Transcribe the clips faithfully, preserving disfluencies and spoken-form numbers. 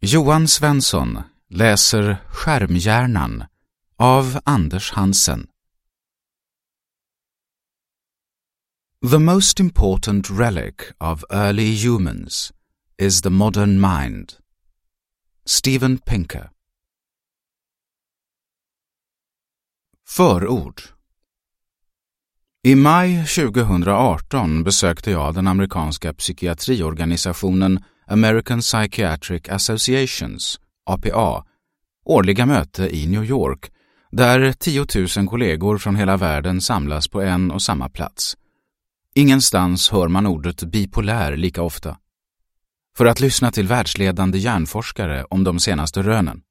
Johan Svensson läser Skärmhjärnan av Anders Hansen. The most important relic of early humans is the modern mind. Steven Pinker. Förord. I maj tjugohundraarton besökte jag den amerikanska psykiatriorganisationen American Psychiatric Associations, A P A, årliga möte i New York, där tiotusen kollegor från hela världen samlas på en och samma plats. Ingenstans hör man ordet bipolär lika ofta. För att lyssna till världsledande hjärnforskare om de senaste rönen.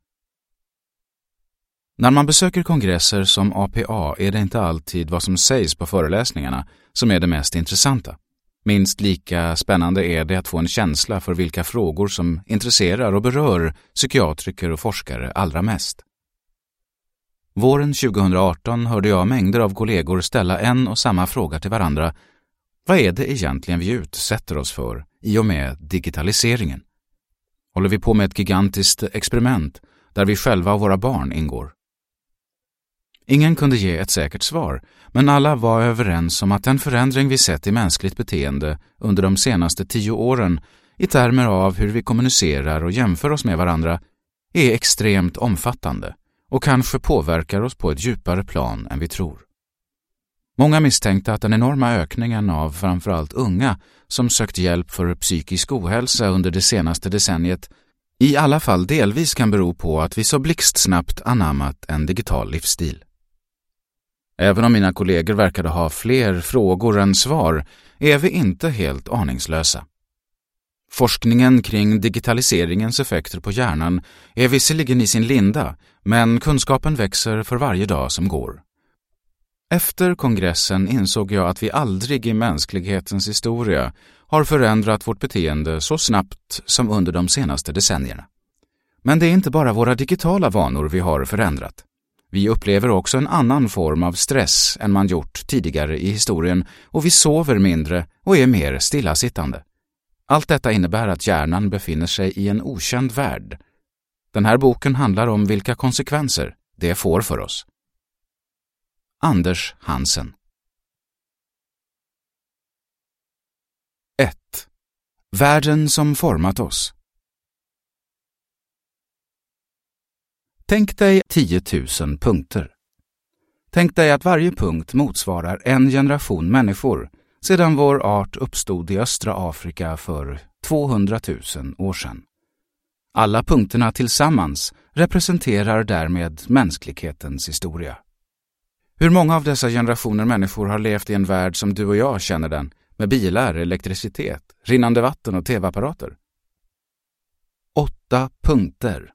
När man besöker kongresser som A P A är det inte alltid vad som sägs på föreläsningarna som är det mest intressanta. Minst lika spännande är det att få en känsla för vilka frågor som intresserar och berör psykiatriker och forskare allra mest. Våren tjugohundraarton hörde jag mängder av kollegor ställa en och samma fråga till varandra. Vad är det egentligen vi utsätter oss för i och med digitaliseringen? Håller vi på med ett gigantiskt experiment där vi själva och våra barn ingår? Ingen kunde ge ett säkert svar, men alla var överens om att den förändring vi sett i mänskligt beteende under de senaste tio åren i termer av hur vi kommunicerar och jämför oss med varandra är extremt omfattande och kanske påverkar oss på ett djupare plan än vi tror. Många misstänkte att den enorma ökningen av framförallt unga som sökt hjälp för psykisk ohälsa under det senaste decenniet i alla fall delvis kan bero på att vi så blixtsnabbt anammat en digital livsstil. Även om mina kollegor verkade ha fler frågor än svar är vi inte helt aningslösa. Forskningen kring digitaliseringens effekter på hjärnan är visserligen i sin linda, men kunskapen växer för varje dag som går. Efter kongressen insåg jag att vi aldrig i mänsklighetens historia har förändrat vårt beteende så snabbt som under de senaste decennierna. Men det är inte bara våra digitala vanor vi har förändrat. Vi upplever också en annan form av stress än man gjort tidigare i historien och vi sover mindre och är mer stillasittande. Allt detta innebär att hjärnan befinner sig i en okänd värld. Den här boken handlar om vilka konsekvenser det får för oss. Anders Hansen. ett. Världen som format oss. Tänk dig tio tusen punkter. Tänk dig att varje punkt motsvarar en generation människor sedan vår art uppstod i östra Afrika för tvåhundratusen år sedan. Alla punkterna tillsammans representerar därmed mänsklighetens historia. Hur många av dessa generationer människor har levt i en värld som du och jag känner den, med bilar, elektricitet, rinnande vatten och tv-apparater? Åtta punkter.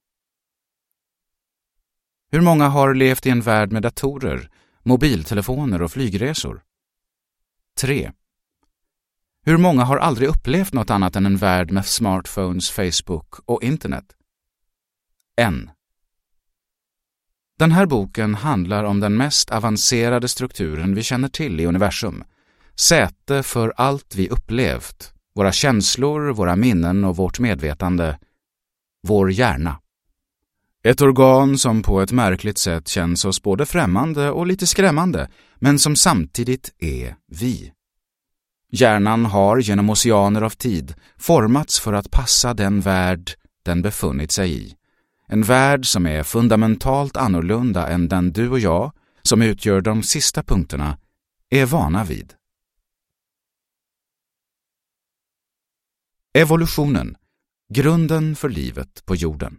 Hur många har levt i en värld med datorer, mobiltelefoner och flygresor? Tre. Hur många har aldrig upplevt något annat än en värld med smartphones, Facebook och internet? En. Den här boken handlar om den mest avancerade strukturen vi känner till i universum. Säte för allt vi upplevt, våra känslor, våra minnen och vårt medvetande. Vår hjärna. Ett organ som på ett märkligt sätt känns oss både främmande och lite skrämmande, men som samtidigt är vi. Hjärnan har genom oceaner av tid formats för att passa den värld den befunnit sig i. En värld som är fundamentalt annorlunda än den du och jag, som utgör de sista punkterna, är vana vid. Evolutionen, grunden för livet på jorden.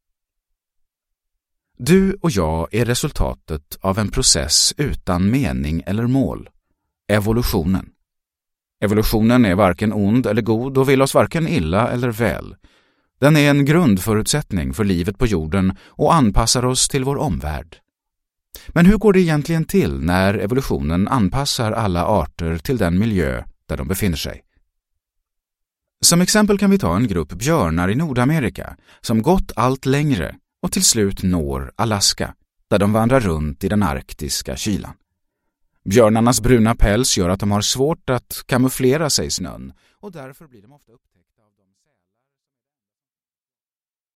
Du och jag är resultatet av en process utan mening eller mål. Evolutionen. Evolutionen är varken ond eller god och vill oss varken illa eller väl. Den är en grundförutsättning för livet på jorden och anpassar oss till vår omvärld. Men hur går det egentligen till när evolutionen anpassar alla arter till den miljö där de befinner sig? Som exempel kan vi ta en grupp björnar i Nordamerika som gått allt längre och till slut når Alaska, där de vandrar runt i den arktiska kylan. Björnarnas bruna päls gör att de har svårt att kamouflera sig i snön och därför blir de ofta upp